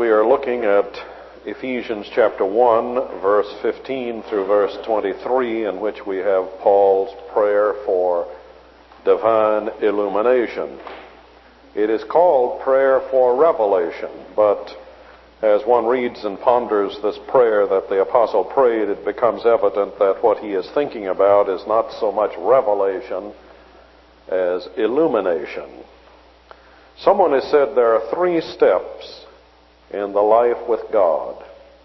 we are looking at Ephesians chapter 1, verse 15 through verse 23, in which we have Paul's prayer for divine illumination. It is called prayer for revelation, but as one reads and ponders this prayer that the apostle prayed, it becomes evident that what he is thinking about is not so much revelation as illumination. Someone has said there are 3 steps in the life with God.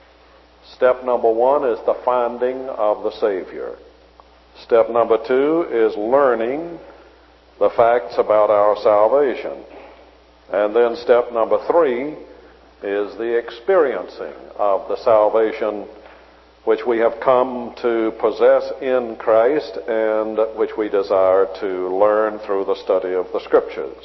Step number 1 is the finding of the Savior. Step number 2 is learning the facts about our salvation. And then step number 3 is the experiencing of the salvation which we have come to possess in Christ and which we desire to learn through the study of the Scriptures.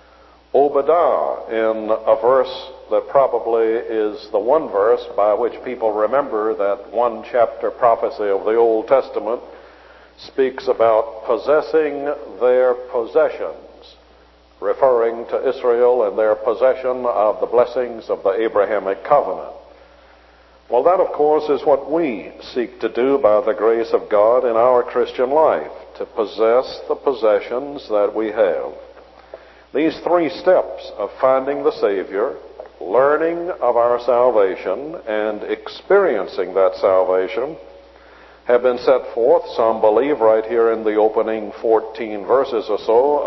Obadiah, in a verse that probably is the one verse by which people remember that one chapter prophecy of the Old Testament, speaks about possessing their possessions, referring to Israel and their possession of the blessings of the Abrahamic covenant. Well, that, of course, is what we seek to do by the grace of God in our Christian life, to possess the possessions that we have. These 3 steps of finding the Savior, learning of our salvation, and experiencing that salvation have been set forth, some believe, right here in the opening 14 verses or so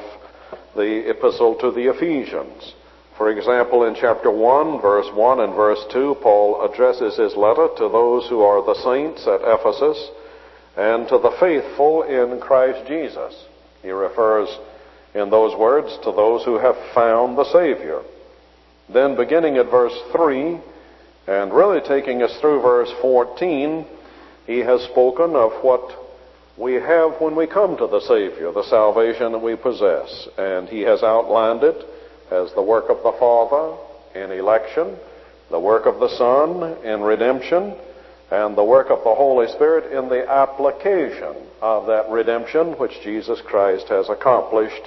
of the epistle to the Ephesians. For example, in chapter 1, verse 1 and verse 2, Paul addresses his letter to those who are the saints at Ephesus and to the faithful in Christ Jesus. He refers in those words to those who have found the Savior. Then beginning at verse 3 and really taking us through verse 14, he has spoken of what we have when we come to the Savior, the salvation that we possess. And he has outlined it as the work of the Father in election, the work of the Son in redemption, and the work of the Holy Spirit in the application of that redemption which Jesus Christ has accomplished.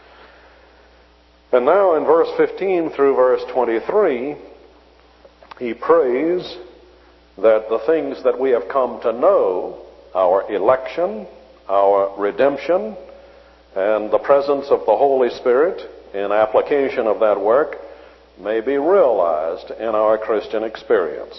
And now in verse 15 through verse 23, he prays that the things that we have come to know, our election, our redemption, and the presence of the Holy Spirit in application of that work may be realized in our Christian experience.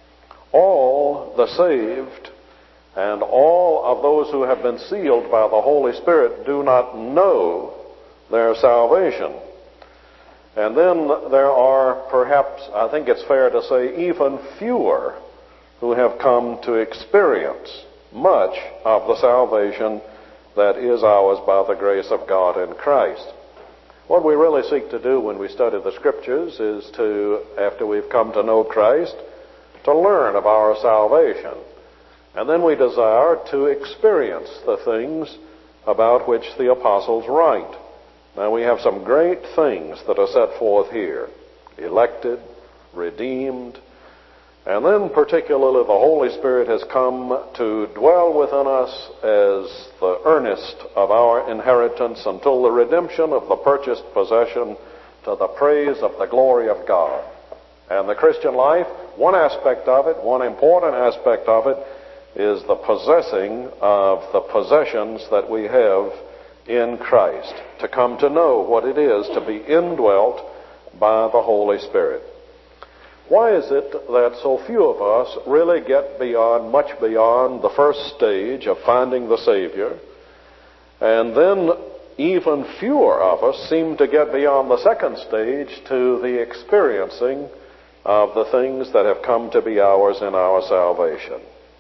All the saved and all of those who have been sealed by the Holy Spirit do not know their salvation. And then there are perhaps, I think it's fair to say, even fewer who have come to experience much of the salvation that is ours by the grace of God in Christ. What we really seek to do when we study the Scriptures is to, after we've come to know Christ, to learn of our salvation. And then we desire to experience the things about which the apostles write. Now we have some great things that are set forth here. Elected, redeemed, and then particularly the Holy Spirit has come to dwell within us as the earnest of our inheritance until the redemption of the purchased possession to the praise of the glory of God. And the Christian life, one aspect of it, one important aspect of it, is the possessing of the possessions that we have in Christ, to come to know what it is to be indwelt by the Holy Spirit. Why is it that so few of us really get much beyond the first stage of finding the Savior, and then even fewer of us seem to get beyond the second stage to the experiencing of the things that have come to be ours in our salvation?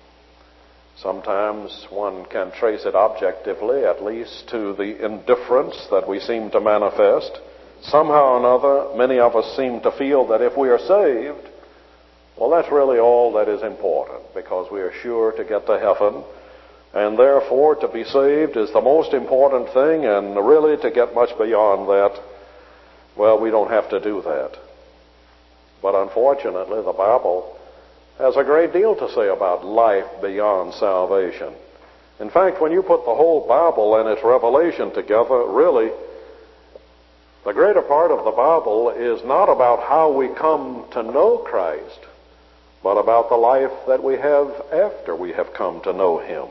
Sometimes one can trace it objectively, at least, to the indifference that we seem to manifest. Somehow or another, many of us seem to feel that if we are saved, well, that's really all that is important, because we are sure to get to heaven, and therefore to be saved is the most important thing, and really to get much beyond that, well, we don't have to do that. But unfortunately, the Bible has a great deal to say about life beyond salvation. In fact, when you put the whole Bible and its revelation together, really, The greater part of the Bible is not about how we come to know Christ, but about the life that we have after we have come to know Him.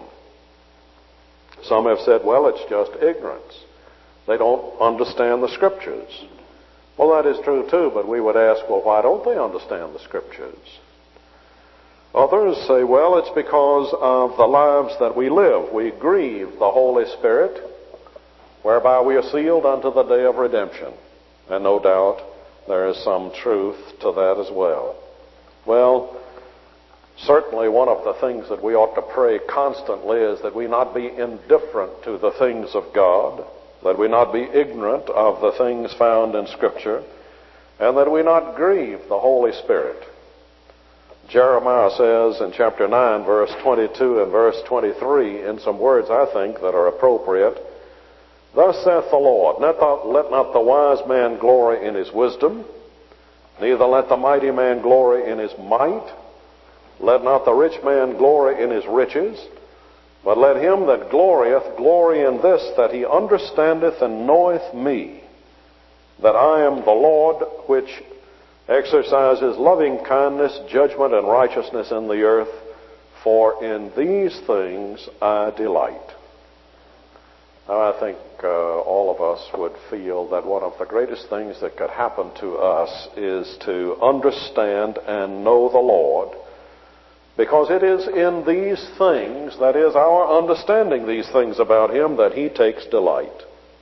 Some have said, well, it's just ignorance. They don't understand the Scriptures. Well, that is true too, but we would ask, well, why don't they understand the Scriptures? Others say, well, it's because of the lives that we live. We grieve the Holy Spirit, whereby we are sealed unto the day of redemption. And no doubt there is some truth to that as well. Well, certainly one of the things that we ought to pray constantly is that we not be indifferent to the things of God, that we not be ignorant of the things found in Scripture, and that we not grieve the Holy Spirit. Jeremiah says in chapter 9, verse 22 and verse 23, in some words I think that are appropriate, "Thus saith the Lord, let not the wise man glory in his wisdom, neither let the mighty man glory in his might, let not the rich man glory in his riches, but let him that glorieth glory in this, that he understandeth and knoweth me, that I am the Lord which exercises loving kindness, judgment, and righteousness in the earth, for in these things I delight." Now, I think all of us would feel that one of the greatest things that could happen to us is to understand and know the Lord, because it is in these things, that is, our understanding these things about Him, that He takes delight.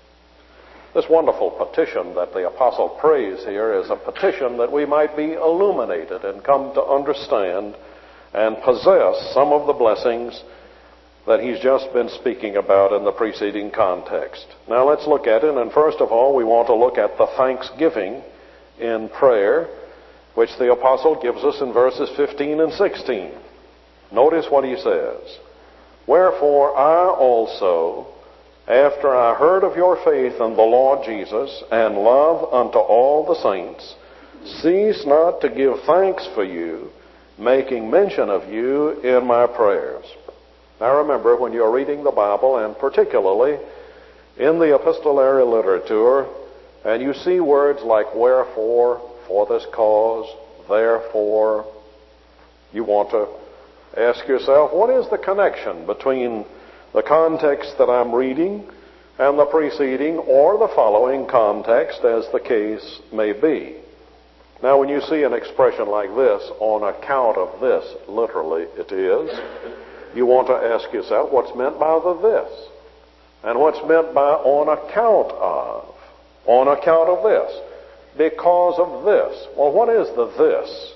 This wonderful petition that the apostle prays here is a petition that we might be illuminated and come to understand and possess some of the blessings that he's just been speaking about in the preceding context. Now let's look at it, and first of all we want to look at the thanksgiving in prayer, which the apostle gives us in verses 15 and 16. Notice what he says. "Wherefore I also, after I heard of your faith in the Lord Jesus, and love unto all the saints, cease not to give thanks for you, making mention of you in my prayers." Now remember, when you're reading the Bible, and particularly in the epistolary literature, and you see words like wherefore, for this cause, therefore, you want to ask yourself, what is the connection between the context that I'm reading and the preceding or the following context, as the case may be? Now, when you see an expression like this, "on account of this," literally it is, you want to ask yourself, what's meant by the this? And what's meant by on account of? On account of this. Because of this. Well, what is the this?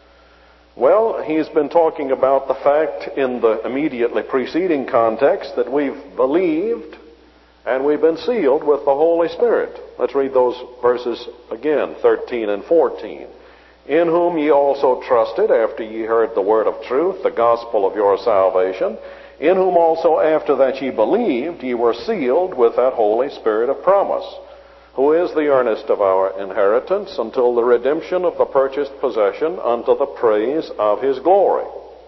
Well, he's been talking about the fact in the immediately preceding context that we've believed and we've been sealed with the Holy Spirit. Let's read those verses again, 13 and 14. "In whom ye also trusted, after ye heard the word of truth, the gospel of your salvation, in whom also after that ye believed, ye were sealed with that Holy Spirit of promise, who is the earnest of our inheritance until the redemption of the purchased possession unto the praise of His glory."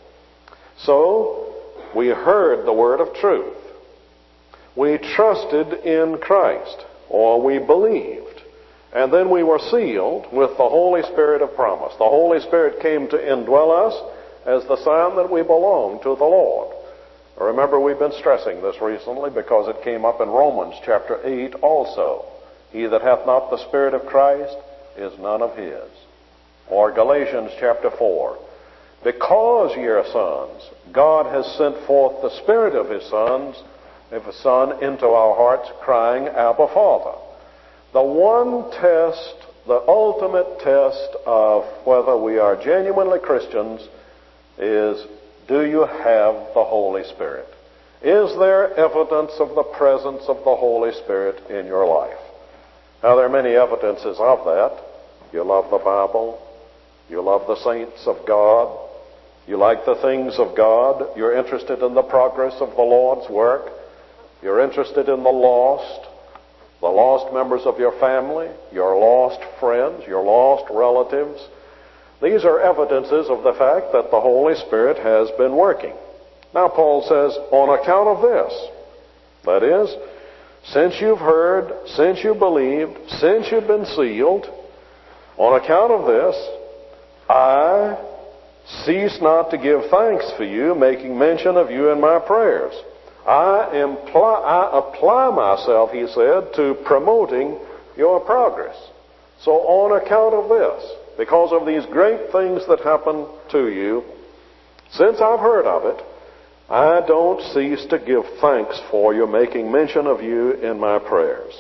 So, we heard the word of truth. We trusted in Christ, or we believed. And then we were sealed with the Holy Spirit of promise. The Holy Spirit came to indwell us as the sign that we belong to the Lord. Remember, we've been stressing this recently because it came up in Romans chapter 8 also. "He that hath not the Spirit of Christ is none of His." Or Galatians chapter 4. "Because ye are sons, God has sent forth the Spirit of His Son into our hearts, crying, Abba, Father." The one test, the ultimate test of whether we are genuinely Christians is, do you have the Holy Spirit? Is there evidence of the presence of the Holy Spirit in your life? Now, there are many evidences of that. You love the Bible. You love the saints of God. You like the things of God. You're interested in the progress of the Lord's work. You're interested in the lost members of your family, your lost friends, your lost relatives. These are evidences of the fact that the Holy Spirit has been working. Now, Paul says, on account of this, that is, since you've heard, since you believed, since you've been sealed, on account of this, I cease not to give thanks for you, making mention of you in my prayers. I apply myself, he said, to promoting your progress. So on account of this, because of these great things that happen to you, since I've heard of it, I don't cease to give thanks for you, making mention of you in my prayers.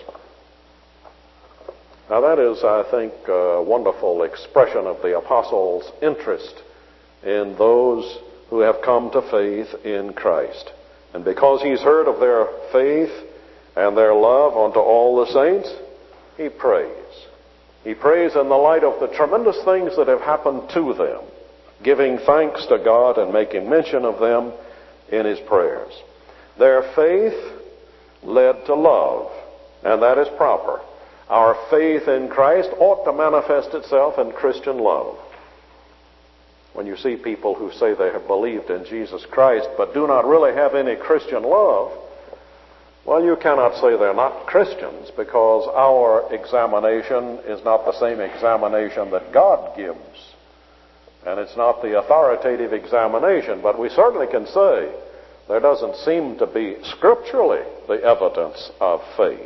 Now that is, I think, a wonderful expression of the apostle's interest in those who have come to faith in Christ. And because he's heard of their faith and their love unto all the saints, he prays. He prays in the light of the tremendous things that have happened to them, giving thanks to God and making mention of them in his prayers. Their faith led to love, and that is proper. Our faith in Christ ought to manifest itself in Christian love. When you see people who say they have believed in Jesus Christ but do not really have any Christian love, well, you cannot say they're not Christians, because our examination is not the same examination that God gives. And it's not the authoritative examination, but we certainly can say there doesn't seem to be scripturally the evidence of faith.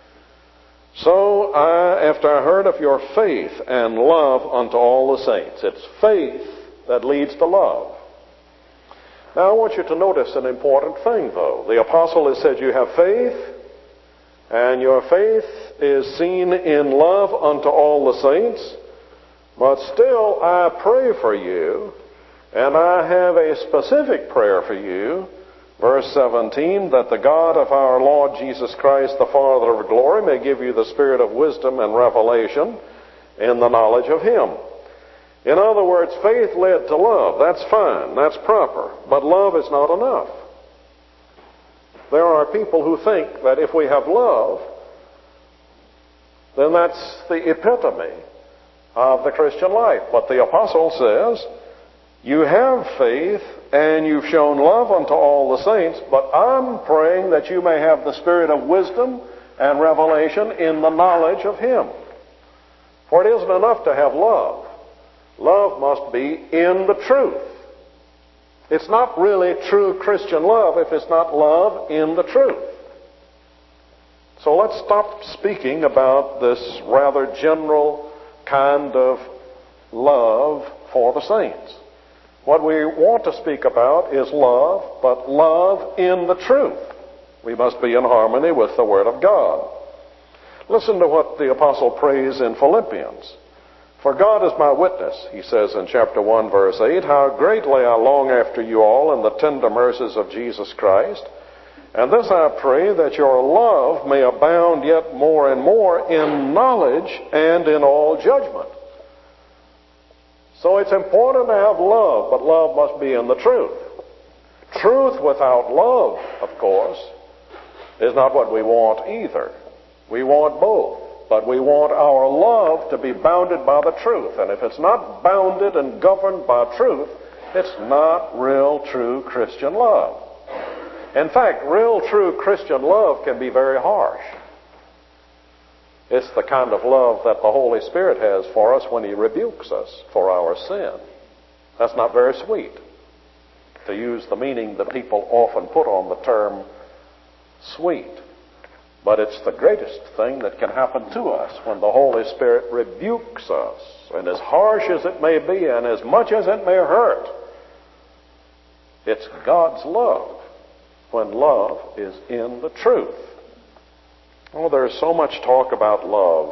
So after I heard of your faith and love unto all the saints, it's faith that leads to love. Now I want you to notice an important thing, though. The apostle has said you have faith, and your faith is seen in love unto all the saints, but still I pray for you, and I have a specific prayer for you. Verse 17, that the God of our Lord Jesus Christ, the Father of glory, may give you the spirit of wisdom and revelation in the knowledge of him. In other words, faith led to love. That's fine. That's proper. But love is not enough. There are people who think that if we have love, then that's the epitome of the Christian life. But the apostle says, you have faith and you've shown love unto all the saints, but I'm praying that you may have the spirit of wisdom and revelation in the knowledge of him. For it isn't enough to have love. Love must be in the truth. It's not really true Christian love if it's not love in the truth. So let's stop speaking about this rather general kind of love for the saints. What we want to speak about is love, but love in the truth. We must be in harmony with the Word of God. Listen to what the apostle prays in Philippians. For God is my witness, he says in chapter 1, verse 8, how greatly I long after you all in the tender mercies of Jesus Christ. And this I pray, that your love may abound yet more and more in knowledge and in all judgment. So it's important to have love, but love must be in the truth. Truth without love, of course, is not what we want either. We want both. But we want our love to be bounded by the truth. And if it's not bounded and governed by truth, it's not real, true Christian love. In fact, real, true Christian love can be very harsh. It's the kind of love that the Holy Spirit has for us when he rebukes us for our sin. That's not very sweet, to use the meaning that people often put on the term sweet. But it's the greatest thing that can happen to us when the Holy Spirit rebukes us. And as harsh as it may be and as much as it may hurt, it's God's love when love is in the truth. Oh, there's so much talk about love.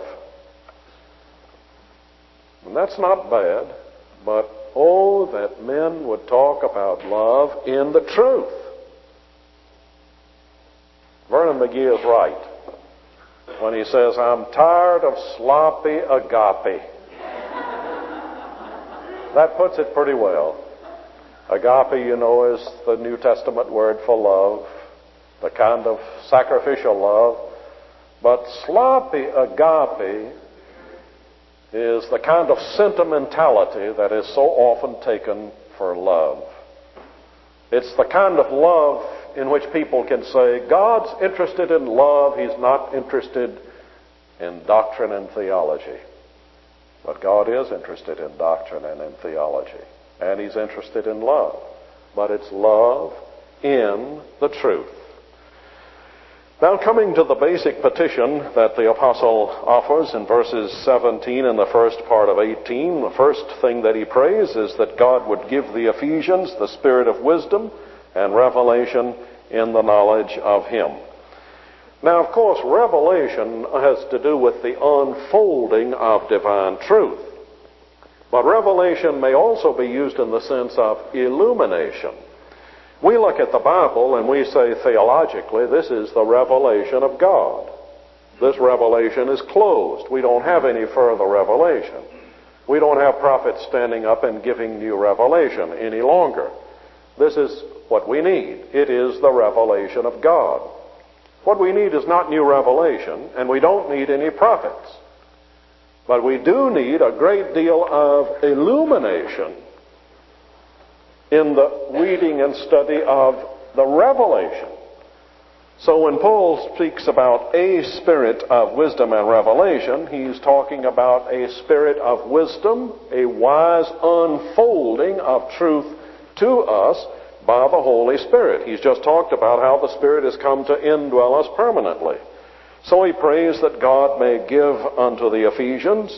And that's not bad, but oh, that men would talk about love in the truth. Vernon McGee is right when he says, I'm tired of sloppy agape. That puts it pretty well. Agape, you know, is the New Testament word for love, the kind of sacrificial love. But sloppy agape is the kind of sentimentality that is so often taken for love. It's the kind of love in which people can say, God's interested in love, He's not interested in doctrine and theology. But God is interested in doctrine and in theology. And He's interested in love. But it's love in the truth. Now, coming to the basic petition that the apostle offers in verses 17 and the first part of 18, the first thing that he prays is that God would give the Ephesians the spirit of wisdom and revelation in the knowledge of Him. Now, of course, revelation has to do with the unfolding of divine truth. But revelation may also be used in the sense of illumination. We look at the Bible and we say theologically, this is the revelation of God. This revelation is closed. We don't have any further revelation. We don't have prophets standing up and giving new revelation any longer. This is what we need. It is the revelation of God. What we need is not new revelation, and we don't need any prophets. But we do need a great deal of illumination in the reading and study of the revelation. So when Paul speaks about a spirit of wisdom and revelation, he's talking about a spirit of wisdom, a wise unfolding of truth to us by the Holy Spirit. He's just talked about how the Spirit has come to indwell us permanently. So he prays that God may give unto the Ephesians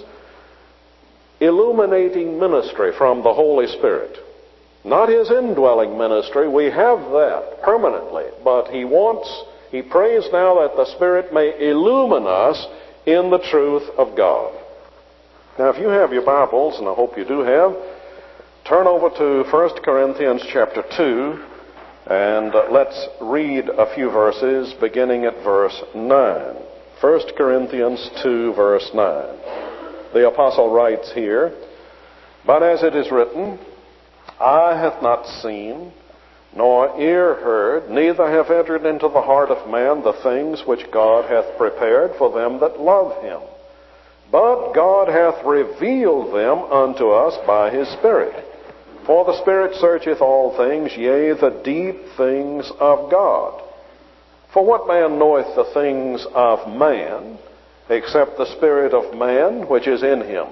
illuminating ministry from the Holy Spirit. Not his indwelling ministry, we have that permanently, but he prays now that the Spirit may illumine us in the truth of God. Now, if you have your Bibles, and I hope you do have, turn over to 1 Corinthians chapter 2, and let's read a few verses beginning at verse 9. 1 Corinthians 2, verse 9. The apostle writes here, "But as it is written, Eye hath not seen, nor ear heard, neither have entered into the heart of man the things which God hath prepared for them that love Him. But God hath revealed them unto us by His Spirit. For the Spirit searcheth all things, yea, the deep things of God. For what man knoweth the things of man, except the Spirit of man which is in him?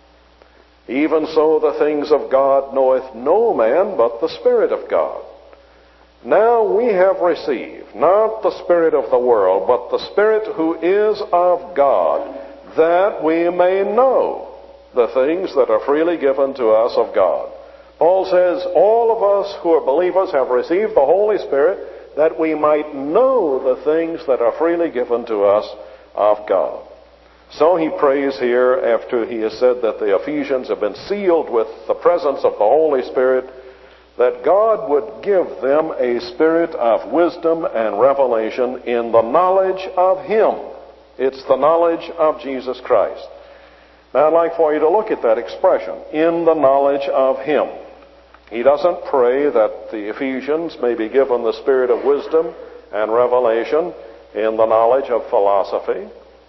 Even so the things of God knoweth no man but the Spirit of God. Now we have received not the spirit of the world, but the Spirit who is of God, that we may know the things that are freely given to us of God." Paul says all of us who are believers have received the Holy Spirit that we might know the things that are freely given to us of God. So he prays here, after he has said that the Ephesians have been sealed with the presence of the Holy Spirit, that God would give them a spirit of wisdom and revelation in the knowledge of Him. It's the knowledge of Jesus Christ. Now I'd like for you to look at that expression, in the knowledge of Him. He doesn't pray that the Ephesians may be given the spirit of wisdom and revelation in the knowledge of philosophy.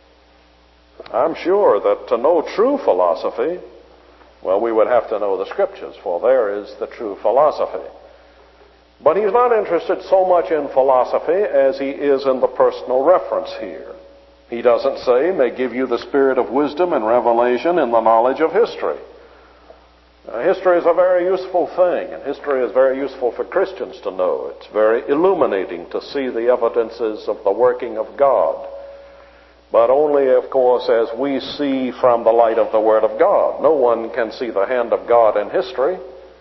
I'm sure that to know true philosophy, well, we would have to know the Scriptures, for there is the true philosophy. But he's not interested so much in philosophy as he is in the personal reference here. He doesn't say, may give you the spirit of wisdom and revelation in the knowledge of history. History is a very useful thing, and history is very useful for Christians to know. It's very illuminating to see the evidences of the working of God. But only, of course, as we see from the light of the Word of God. No one can see the hand of God in history.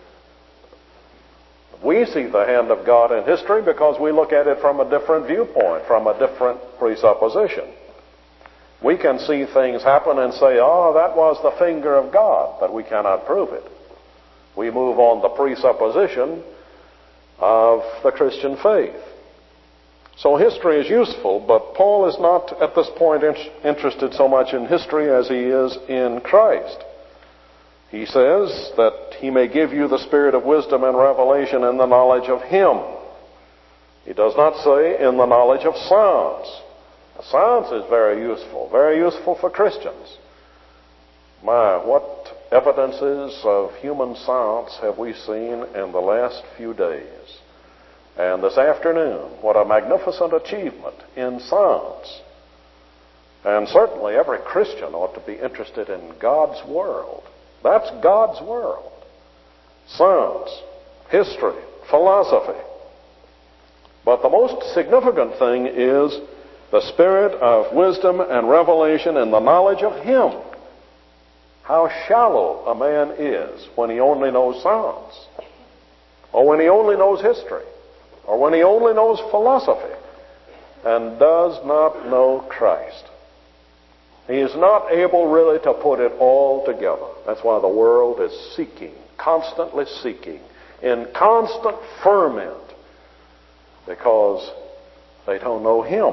We see the hand of God in history because we look at it from a different viewpoint, from a different presupposition. We can see things happen and say, oh, that was the finger of God, but we cannot prove it. We move on the presupposition of the Christian faith. So history is useful, but Paul is not at this point interested so much in history as he is in Christ. He says that he may give you the spirit of wisdom and revelation in the knowledge of Him. He does not say in the knowledge of science. Science is very useful for Christians. My, what evidences of human science have we seen in the last few days? And this afternoon, what a magnificent achievement in science. And certainly every Christian ought to be interested in God's world. That's God's world. Science, history, philosophy. But the most significant thing is the spirit of wisdom and revelation in the knowledge of Him. How shallow a man is when he only knows science, or when he only knows history, or when he only knows philosophy, and does not know Christ. He is not able really to put it all together. That's why the world is seeking, constantly seeking, in constant ferment, because they don't know Him.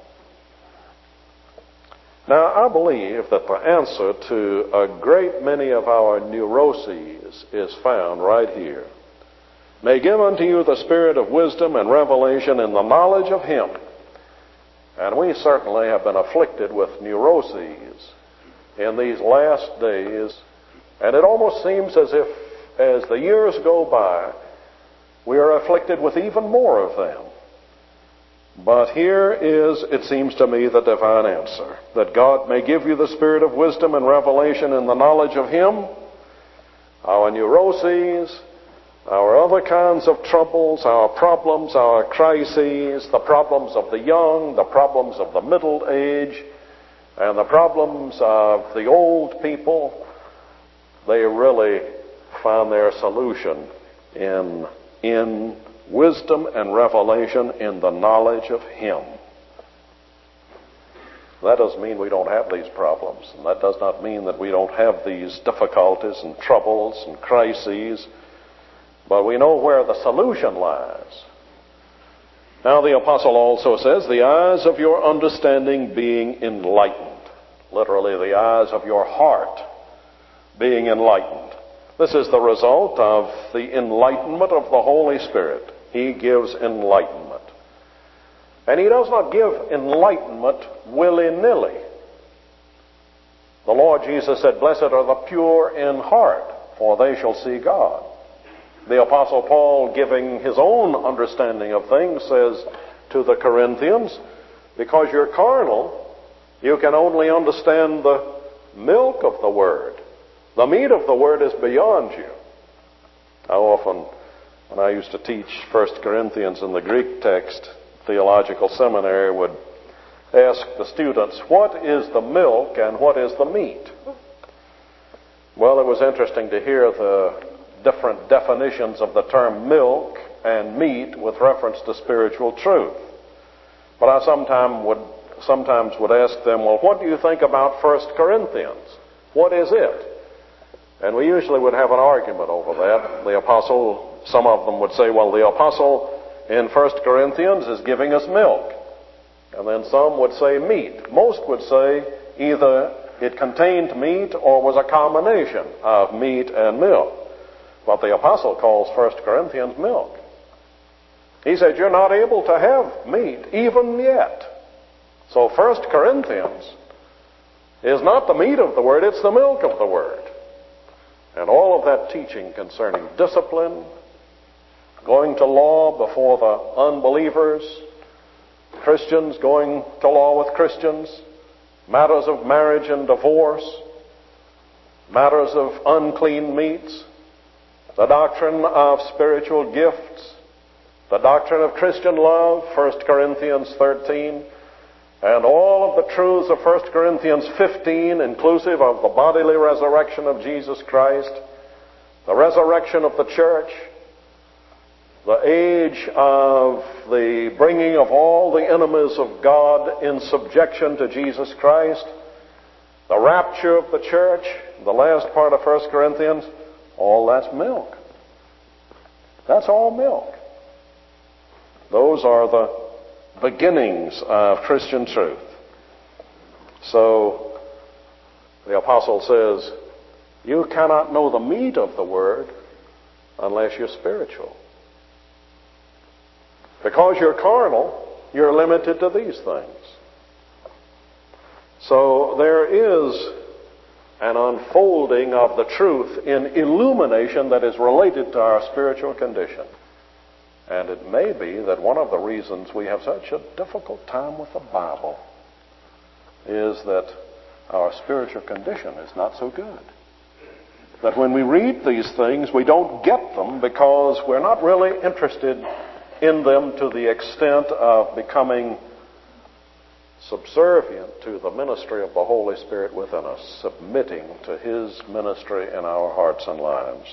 Now, I believe that the answer to a great many of our neuroses is found right here. May give unto you the spirit of wisdom and revelation in the knowledge of Him. And we certainly have been afflicted with neuroses in these last days. And it almost seems as if, as the years go by, we are afflicted with even more of them. But here is, it seems to me, the divine answer. That God may give you the spirit of wisdom and revelation in the knowledge of Him. Our neuroses, our other kinds of troubles, our problems, our crises, the problems of the young, the problems of the middle age, and the problems of the old people, they really found their solution in wisdom and revelation in the knowledge of Him. That doesn't mean we don't have these problems, and that does not mean that we don't have these difficulties and troubles and crises, but we know where the solution lies. Now the apostle also says, the eyes of your understanding being enlightened. Literally, the eyes of your heart being enlightened. This is the result of the enlightenment of the Holy Spirit. He gives enlightenment. And He does not give enlightenment willy-nilly. The Lord Jesus said, blessed are the pure in heart, for they shall see God. The Apostle Paul, giving his own understanding of things, says to the Corinthians, because you're carnal, you can only understand the milk of the Word. The meat of the Word is beyond you. How often, when I used to teach 1 Corinthians in the Greek text, theological seminary would ask the students, what is the milk and what is the meat? Well, it was interesting to hear the different definitions of the term milk and meat with reference to spiritual truth. But I sometimes would ask them, well, what do you think about 1 Corinthians? What is it? And we usually would have an argument over that. The apostle, some of them would say, well, the apostle in 1 Corinthians is giving us milk. And then some would say meat. Most would say either it contained meat or was a combination of meat and milk. But the apostle calls 1 Corinthians milk. He said, you're not able to have meat even yet. So 1 Corinthians is not the meat of the Word, it's the milk of the Word. And all of that teaching concerning discipline, going to law before the unbelievers, Christians going to law with Christians, matters of marriage and divorce, matters of unclean meats, the doctrine of spiritual gifts, the doctrine of Christian love, 1 Corinthians 13, and all of the truths of 1 Corinthians 15, inclusive of the bodily resurrection of Jesus Christ, the resurrection of the church, the age of the bringing of all the enemies of God in subjection to Jesus Christ, the rapture of the church, the last part of 1 Corinthians, all that's milk. That's all milk. Those are the beginnings of Christian truth. So, the apostle says, you cannot know the meat of the Word unless you're spiritual. Because you're carnal, you're limited to these things. So there is an unfolding of the truth in illumination that is related to our spiritual condition. And it may be that one of the reasons we have such a difficult time with the Bible is that our spiritual condition is not so good. That when we read these things, we don't get them because we're not really interested in them to the extent of becoming subservient to the ministry of the Holy Spirit within us, submitting to His ministry in our hearts and lives.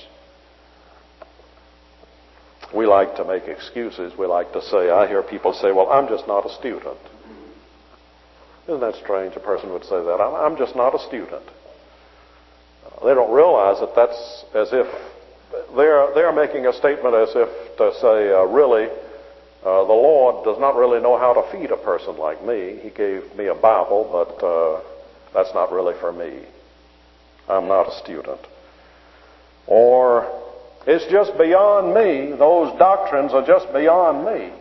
We like to make excuses. We like to say, I hear people say, well, I'm just not a student. Isn't that strange? A person would say that. I'm just not a student. They don't realize that that's as if they're making a statement as if to say, really, the Lord does not really know how to feed a person like me. He gave me a Bible, but that's not really for me. I'm not a student. Or, it's just beyond me. Those doctrines are just beyond me.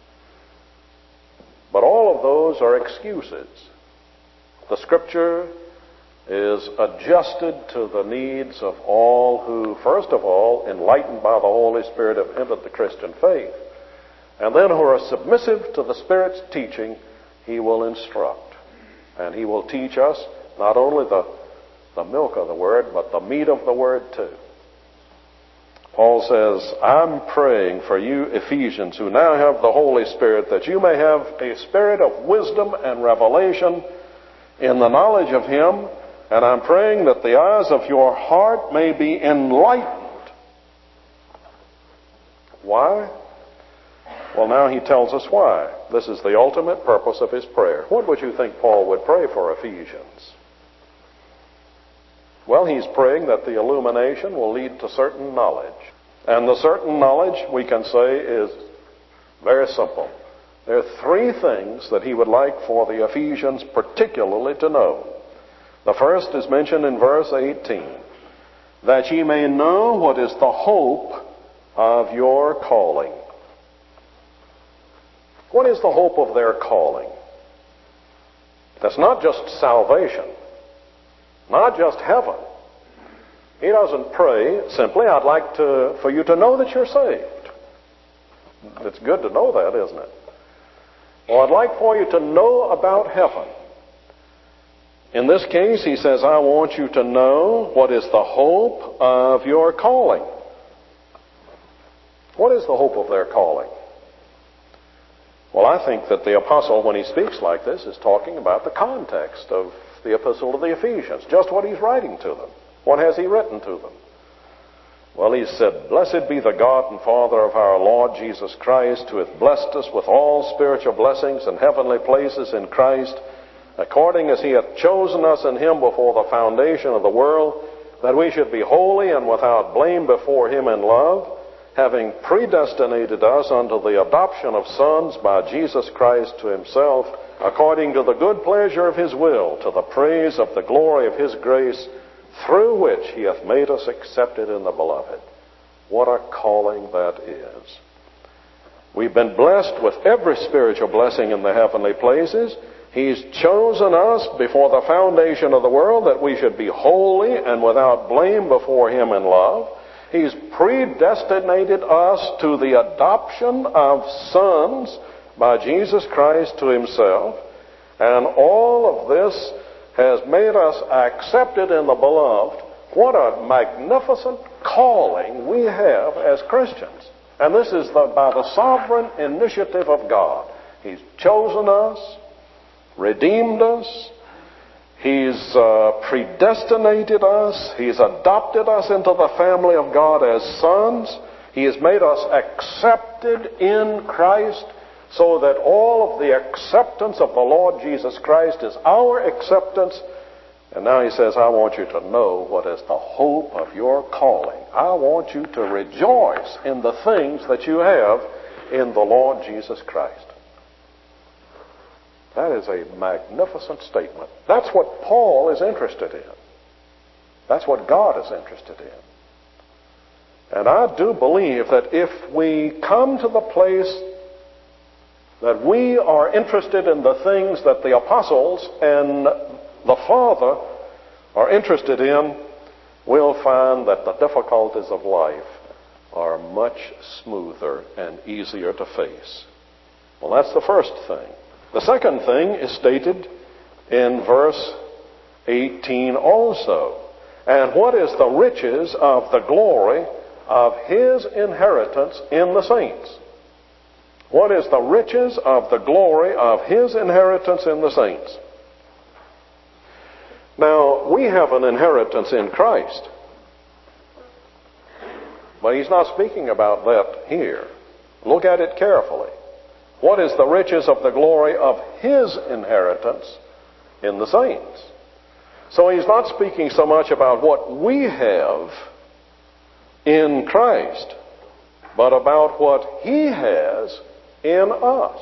But all of those are excuses. The Scripture is adjusted to the needs of all who, first of all, enlightened by the Holy Spirit, have entered the Christian faith. And then who are submissive to the Spirit's teaching, He will instruct. And He will teach us not only the milk of the Word, but the meat of the Word too. Paul says, I'm praying for you Ephesians who now have the Holy Spirit, that you may have a spirit of wisdom and revelation in the knowledge of Him, and I'm praying that the eyes of your heart may be enlightened. Why? Well, now he tells us why. This is the ultimate purpose of his prayer. What would you think Paul would pray for Ephesians? Well, he's praying that the illumination will lead to certain knowledge. And the certain knowledge, we can say, is very simple. There are three things that he would like for the Ephesians particularly to know. The first is mentioned in verse 18. That ye may know what is the hope of your calling. What is the hope of their calling? That's not just salvation. Not just heaven. He doesn't pray simply, I'd like for you to know that you're saved. It's good to know that, isn't it? Well, I'd like for you to know about heaven. In this case, he says, I want you to know what is the hope of your calling. What is the hope of their calling? Well, I think that the apostle, when he speaks like this, is talking about the context of the epistle to the Ephesians, just what he's writing to them. What has he written to them? Well, he said, Blessed be the God and Father of our Lord Jesus Christ, who hath blessed us with all spiritual blessings in heavenly places in Christ, according as he hath chosen us in him before the foundation of the world, that we should be holy and without blame before him in love, having predestinated us unto the adoption of sons by Jesus Christ to himself, according to the good pleasure of his will, to the praise of the glory of his grace, through which he hath made us accepted in the beloved. What a calling that is. We've been blessed with every spiritual blessing in the heavenly places. He's chosen us before the foundation of the world that we should be holy and without blame before him in love. He's predestinated us to the adoption of sons by Jesus Christ to himself. And all of this has made us accepted in the beloved. What a magnificent calling we have as Christians. And this is by the sovereign initiative of God. He's chosen us, redeemed us, He's predestinated us. He's adopted us into the family of God as sons. He has made us accepted in Christ, so that all of the acceptance of the Lord Jesus Christ is our acceptance. And now he says, I want you to know what is the hope of your calling. I want you to rejoice in the things that you have in the Lord Jesus Christ. That is a magnificent statement. That's what Paul is interested in. That's what God is interested in. And I do believe that if we come to the place that we are interested in the things that the apostles and the Father are interested in, we'll find that the difficulties of life are much smoother and easier to face. Well, that's the first thing. The second thing is stated in verse 18 also. And what is the riches of the glory of his inheritance in the saints? What is the riches of the glory of his inheritance in the saints? Now, we have an inheritance in Christ. But he's not speaking about that here. Look at it carefully. What is the riches of the glory of his inheritance in the saints? So he's not speaking so much about what we have in Christ, but about what he has in us.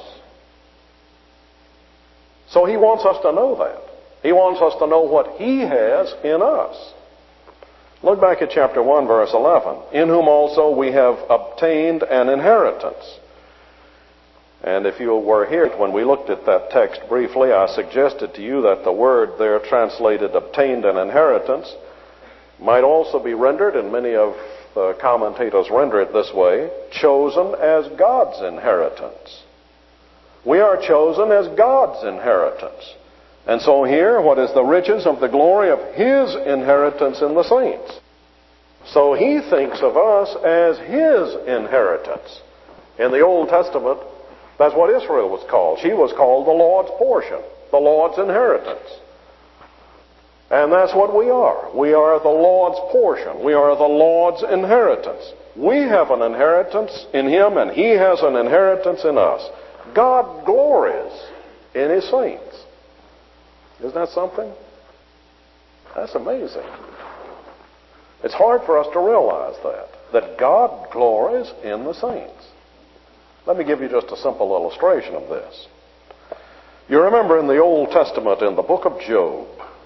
So he wants us to know that. He wants us to know what he has in us. Look back at chapter 1, verse 11. In whom also we have obtained an inheritance. And if you were here when we looked at that text briefly, I suggested to you that the word there translated obtained an inheritance might also be rendered, and many of the commentators render it this way, chosen as God's inheritance. We are chosen as God's inheritance. And so here, what is the riches of the glory of his inheritance in the saints? So he thinks of us as his inheritance. In the Old Testament, that's what Israel was called. She was called the Lord's portion, the Lord's inheritance. And that's what we are. We are the Lord's portion. We are the Lord's inheritance. We have an inheritance in him, and he has an inheritance in us. God glories in his saints. Isn't that something? That's amazing. It's hard for us to realize that God glories in the saints. Let me give you just a simple illustration of this. You remember in the Old Testament, in the book of Job,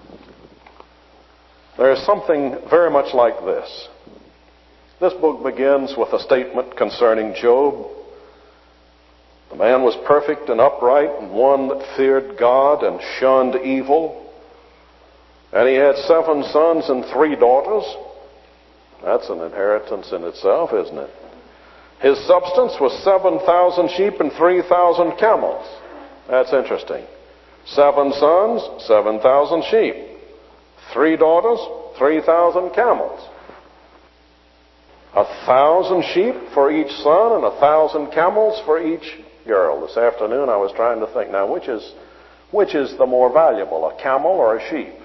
there's something very much like this. This book begins with a statement concerning Job. The man was perfect and upright, and one that feared God and shunned evil. And he had 7 sons and 3 daughters. That's an inheritance in itself, isn't it? His substance was 7,000 sheep and 3,000 camels. That's interesting. 7 sons, 7,000 sheep. 3 daughters, 3,000 camels. 1,000 sheep for each son and 1,000 camels for each girl. This afternoon I was trying to think, now which is the more valuable, a camel or a sheep?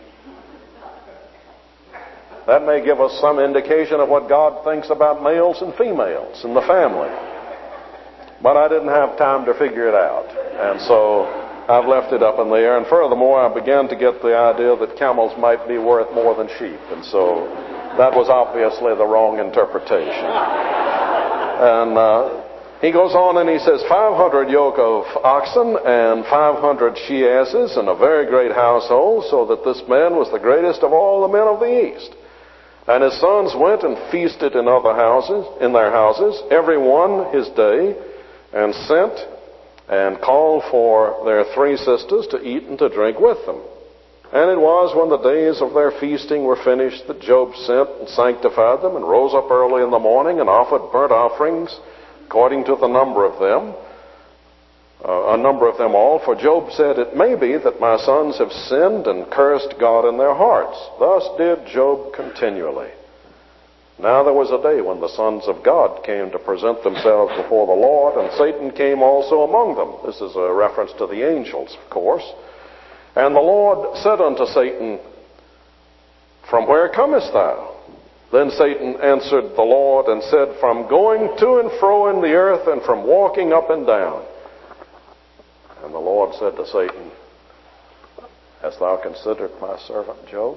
That may give us some indication of what God thinks about males and females in the family. But I didn't have time to figure it out. And so I've left it up in the air. And furthermore, I began to get the idea that camels might be worth more than sheep. And so that was obviously the wrong interpretation. And he goes on and he says, 500 yoke of oxen and 500 she-asses and a very great household, so that this man was the greatest of all the men of the East. And his sons went and feasted in their houses, every one his day, and sent and called for their 3 sisters to eat and to drink with them. And it was when the days of their feasting were finished that Job sent and sanctified them, and rose up early in the morning and offered burnt offerings according to the number of them, a number of them all. For Job said, it may be that my sons have sinned and cursed God in their hearts. Thus did Job continually. Now there was a day when the sons of God came to present themselves before the Lord, and Satan came also among them. This is a reference to the angels, of course. And the Lord said unto Satan, from where comest thou? Then Satan answered the Lord and said, from going to and fro in the earth, and from walking up and down. And the Lord said to Satan, hast thou considered my servant Job?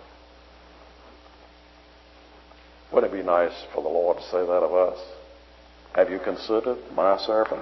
Wouldn't it be nice for the Lord to say that of us? Have you considered my servant?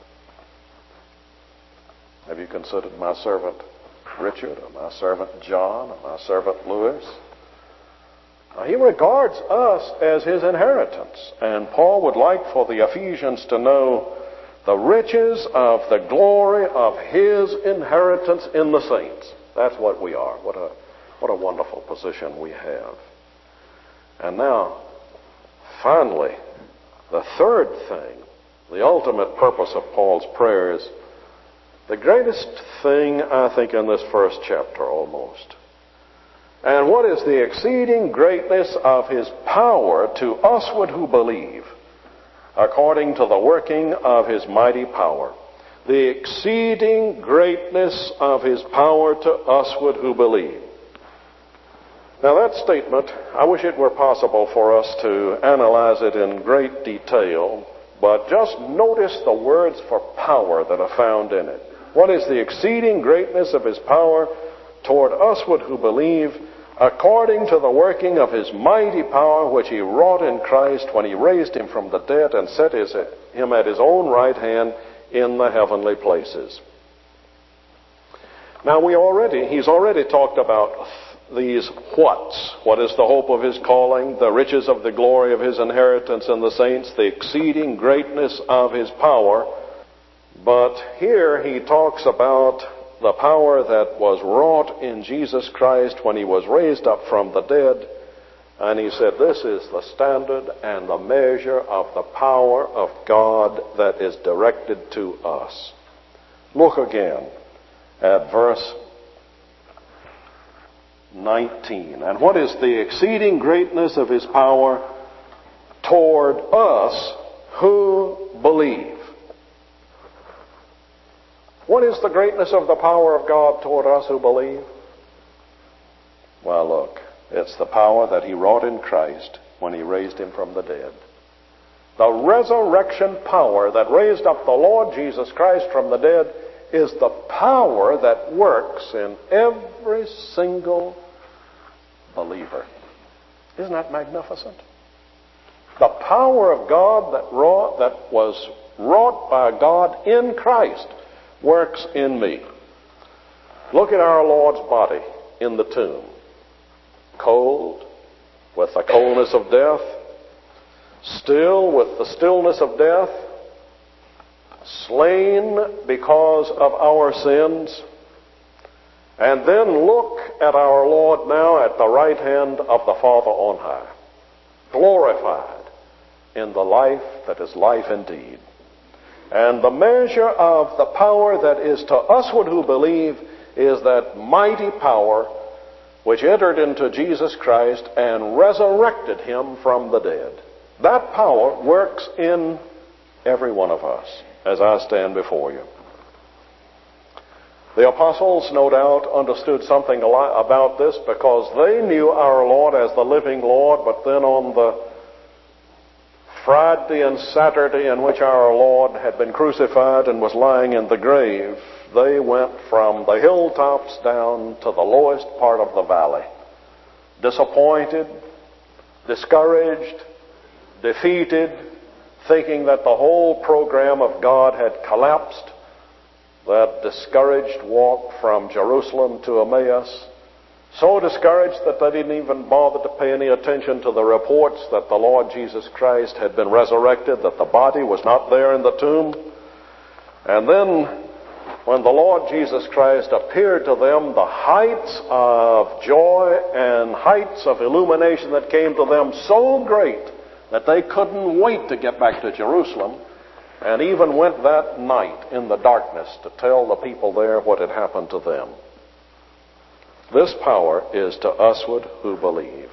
Have you considered my servant Richard, or my servant John, or my servant Louis? Now, he regards us as his inheritance. And Paul would like for the Ephesians to know the riches of the glory of his inheritance in the saints. That's what we are. What a wonderful position we have. And now, finally, The third thing, the ultimate purpose of Paul's prayer is the greatest thing, I think, in this first chapter almost. And what is the exceeding greatness of his power to usward who believe, according to the working of his mighty power. The exceeding greatness of his power to usward who believe. Now that statement, I wish it were possible for us to analyze it in great detail, but just notice the words for power that are found in it. What is the exceeding greatness of his power toward usward who believe, according to the working of his mighty power, which he wrought in Christ when he raised him from the dead and set him at his own right hand in the heavenly places. Now he's already talked about these whats. What is the hope of his calling, the riches of the glory of his inheritance in the saints, the exceeding greatness of his power. But here he talks about the power that was wrought in Jesus Christ when he was raised up from the dead. And he said, this is the standard and the measure of the power of God that is directed to us. Look again at verse 19. And what is the exceeding greatness of his power toward us who believe? What is the greatness of the power of God toward us who believe? Well, look, it's the power that he wrought in Christ when he raised him from the dead. The resurrection power that raised up the Lord Jesus Christ from the dead is the power that works in every single believer. Isn't that magnificent? The power of God that was wrought by God in Christ works in me. Look at our Lord's body in the tomb. Cold, with the coldness of death. Still, with the stillness of death. Slain because of our sins. And then look at our Lord now at the right hand of the Father on high. Glorified in the life that is life indeed. And the measure of the power that is to usward who believe is that mighty power which entered into Jesus Christ and resurrected him from the dead. That power works in every one of us as I stand before you. The apostles, no doubt, understood something about this because they knew our Lord as the living Lord, but then on the Friday and Saturday in which our Lord had been crucified and was lying in the grave, they went from the hilltops down to the lowest part of the valley. Disappointed, discouraged, defeated, thinking that the whole program of God had collapsed. That discouraged walk from Jerusalem to Emmaus. So discouraged that they didn't even bother to pay any attention to the reports that the Lord Jesus Christ had been resurrected, that the body was not there in the tomb. And then, when the Lord Jesus Christ appeared to them, the heights of joy and heights of illumination that came to them so great that they couldn't wait to get back to Jerusalem, and even went that night in the darkness to tell the people there what had happened to them. This power is to usward who believe.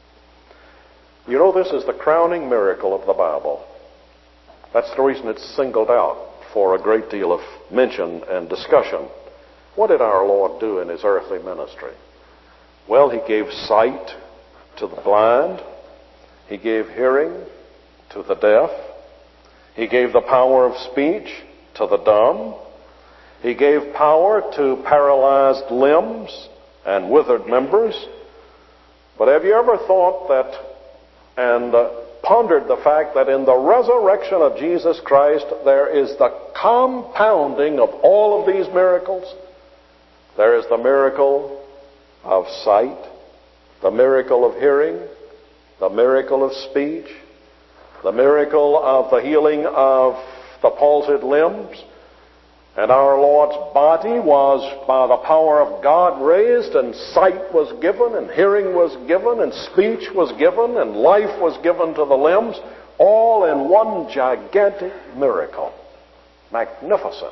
You know, this is the crowning miracle of the Bible. That's the reason it's singled out for a great deal of mention and discussion. What did our Lord do in his earthly ministry? Well, he gave sight to the blind. He gave hearing to the deaf. He gave the power of speech to the dumb. He gave power to paralyzed limbs and withered members. But have you ever thought that and pondered the fact that in the resurrection of Jesus Christ there is the compounding of all of these miracles? There is the miracle of sight, the miracle of hearing, the miracle of speech, the miracle of the healing of the palsied limbs, And our Lord's body was by the power of God raised, and sight was given, and hearing was given, and speech was given, and life was given to the limbs, all in one gigantic miracle. Magnificent.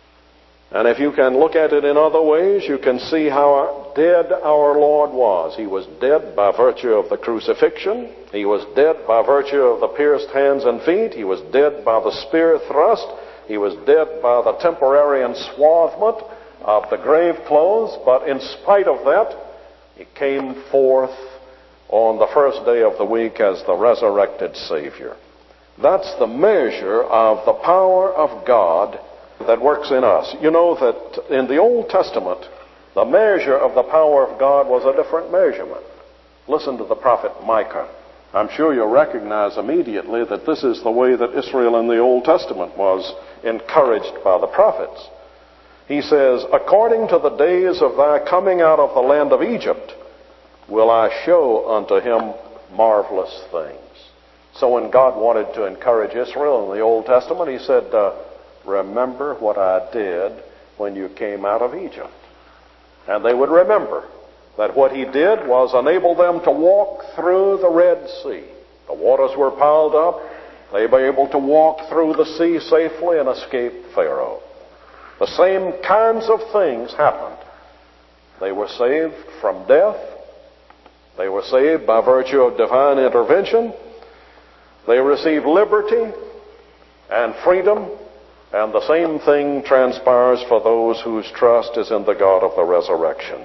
And if you can look at it in other ways, you can see how dead our Lord was. He was dead by virtue of the crucifixion. He was dead by virtue of the pierced hands and feet. He was dead by the spear thrust. He was dead by the temporary enswathment of the grave clothes. But in spite of that, he came forth on the first day of the week as the resurrected Savior. That's the measure of the power of God that works in us. You know that in the Old Testament, the measure of the power of God was a different measurement. Listen to the prophet Micah. I'm sure you'll recognize immediately that this is the way that Israel in the Old Testament was encouraged by the prophets. He says, according to the days of thy coming out of the land of Egypt, will I show unto him marvelous things. So when God wanted to encourage Israel in the Old Testament, he said, remember what I did when you came out of Egypt. And they would remember that what he did was enable them to walk through the Red Sea. The waters were piled up. They were able to walk through the sea safely and escape Pharaoh. The same kinds of things happened. They were saved from death. They were saved by virtue of divine intervention. They received liberty and freedom. And the same thing transpires for those whose trust is in the God of the resurrection.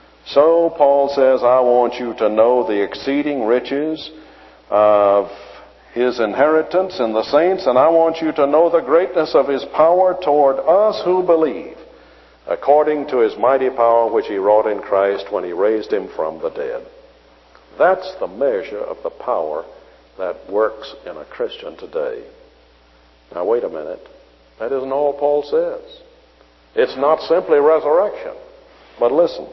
So Paul says, I want you to know the exceeding riches of his inheritance in the saints, and I want you to know the greatness of his power toward us who believe, according to his mighty power which he wrought in Christ when he raised him from the dead. That's the measure of the power that works in a Christian today. Now wait a minute. That isn't all Paul says. It's not simply resurrection. But listen.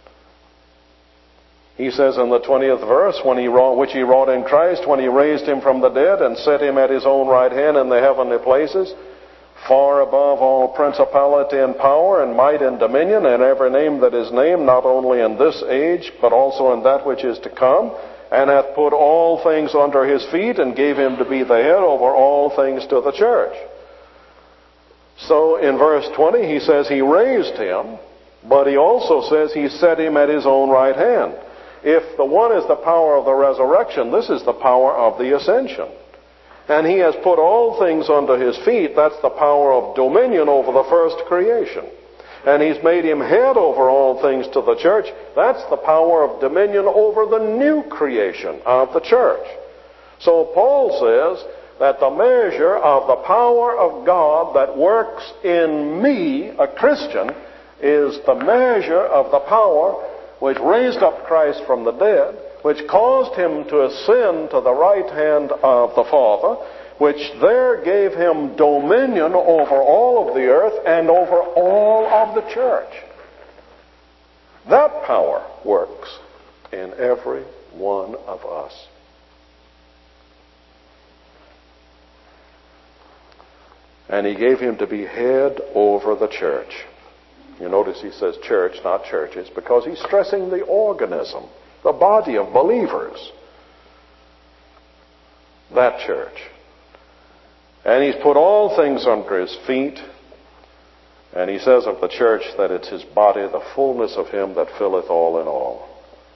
He says in the 20th verse, which he wrought in Christ when he raised him from the dead and set him at his own right hand in the heavenly places, far above all principality and power and might and dominion and every name that is named, not only in this age, but also in that which is to come, and hath put all things under his feet and gave him to be the head over all things to the church. So in verse 20 he says he raised him, but he also says he set him at his own right hand. If the one is the power of the resurrection, this is the power of the ascension. And he has put all things under his feet. That's the power of dominion over the first creation. And he's made him head over all things to the church. That's the power of dominion over the new creation of the church. So Paul says that the measure of the power of God that works in me, a Christian, is the measure of the power which raised up Christ from the dead, which caused him to ascend to the right hand of the Father, which there gave him dominion over all of the earth and over all of the church. That power works in every one of us. And he gave him to be head over the church. You notice he says church, not churches, because he's stressing the organism, the body of believers. That church. And he's put all things under his feet. And he says of the church that it's his body, the fullness of him that filleth all in all.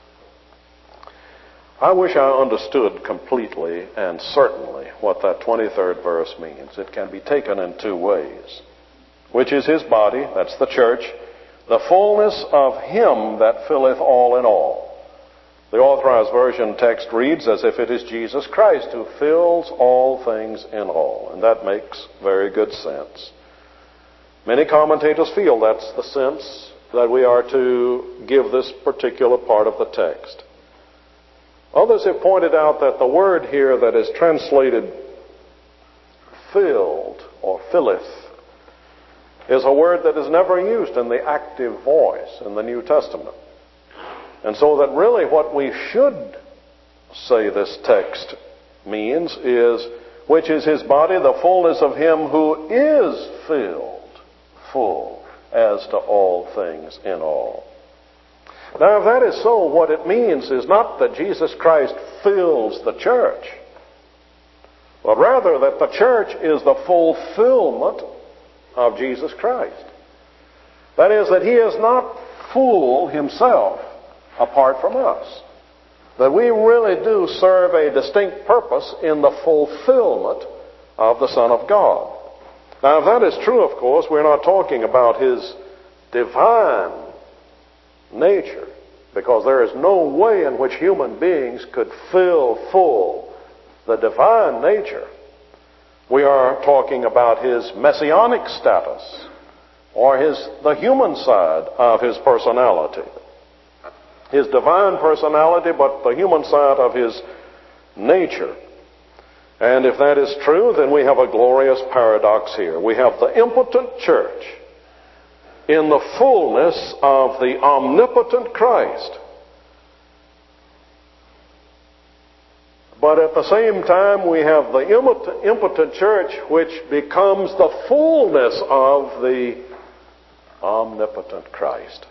I wish I understood completely and certainly what that 23rd verse means. It can be taken in two ways. Which is his body, that's the church, the fullness of him that filleth all in all. The Authorized Version text reads as if it is Jesus Christ who fills all things in all. And that makes very good sense. Many commentators feel that's the sense that we are to give this particular part of the text. Others have pointed out that the word here that is translated filled or filleth is a word that is never used in the active voice in the New Testament. And so that really what we should say this text means is, which is his body, the fullness of him who is filled. full as to all things in all. Now, if that is so, what it means is not that Jesus Christ fills the church, but rather that the church is the fulfillment of Jesus Christ. That is, that He is not full Himself apart from us. That we really do serve a distinct purpose in the fulfillment of the Son of God. Now, if that is true, of course, we're not talking about His divine nature, because there is no way in which human beings could fill full the divine nature. We are talking about His messianic status, or the human side of His personality. His divine personality, but the human side of His nature. And if that is true, then we have a glorious paradox here. We have the impotent church in the fullness of the omnipotent Christ. But at the same time, we have the impotent church which becomes the fullness of the omnipotent Christ.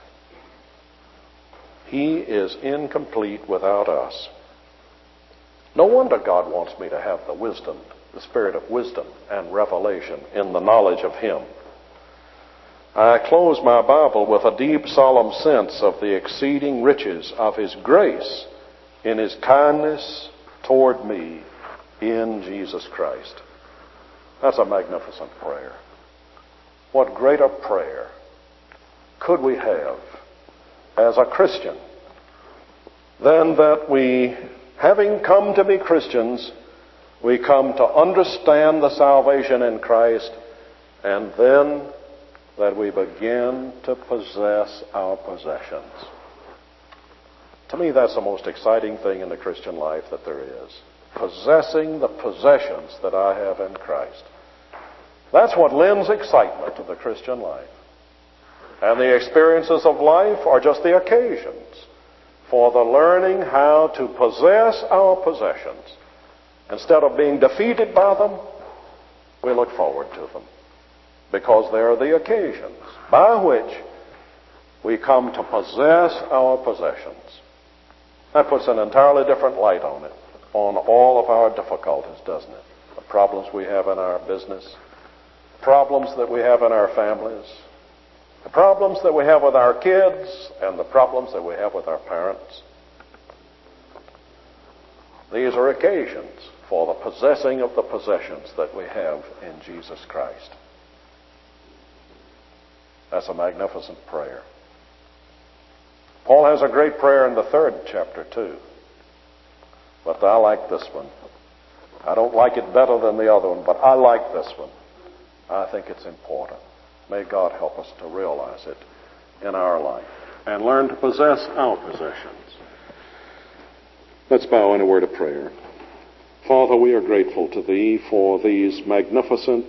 He is incomplete without us. No wonder God wants me to have the wisdom, the spirit of wisdom and revelation in the knowledge of Him. I close my Bible with a deep, solemn sense of the exceeding riches of His grace in His kindness toward me in Jesus Christ. That's a magnificent prayer. What greater prayer could we have as a Christian than that we, having come to be Christians, we come to understand the salvation in Christ, and then that we begin to possess our possessions. To me, that's the most exciting thing in the Christian life that there is. Possessing the possessions that I have in Christ. That's what lends excitement to the Christian life. And the experiences of life are just the occasions for the learning how to possess our possessions. Instead of being defeated by them, we look forward to them, because they are the occasions by which we come to possess our possessions. That puts an entirely different light on it, on all of our difficulties, doesn't it? The problems we have in our business, problems that we have in our families, the problems that we have with our kids, and the problems that we have with our parents. These are occasions for the possessing of the possessions that we have in Jesus Christ. That's a magnificent prayer. Paul has a great prayer in the 3rd chapter too. But I like this one. I don't like it better than the other one, but I like this one. I think it's important. May God help us to realize it in our life and learn to possess our possessions. Let's bow in a word of prayer. Father, we are grateful to Thee for these magnificent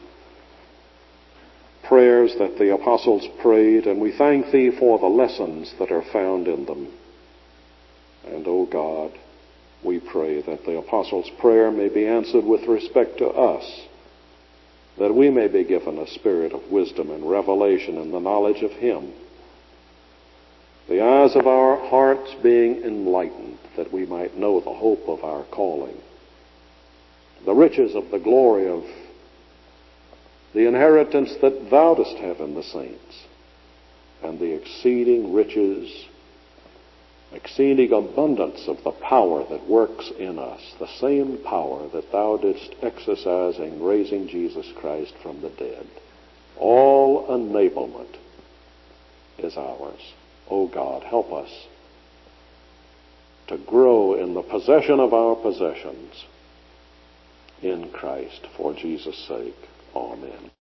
prayers that the apostles prayed, and we thank Thee for the lessons that are found in them. And, O God, we pray that the apostles' prayer may be answered with respect to us, that we may be given a spirit of wisdom and revelation in the knowledge of Him, the eyes of our hearts being enlightened, that we might know the hope of our calling, the riches of the glory of the inheritance that Thou dost have in the saints, and the exceeding riches, exceeding abundance of the power that works in us, the same power that Thou didst exercise in raising Jesus Christ from the dead. All enablement is ours. O God, help us to grow in the possession of our possessions in Christ, for Jesus' sake. Amen.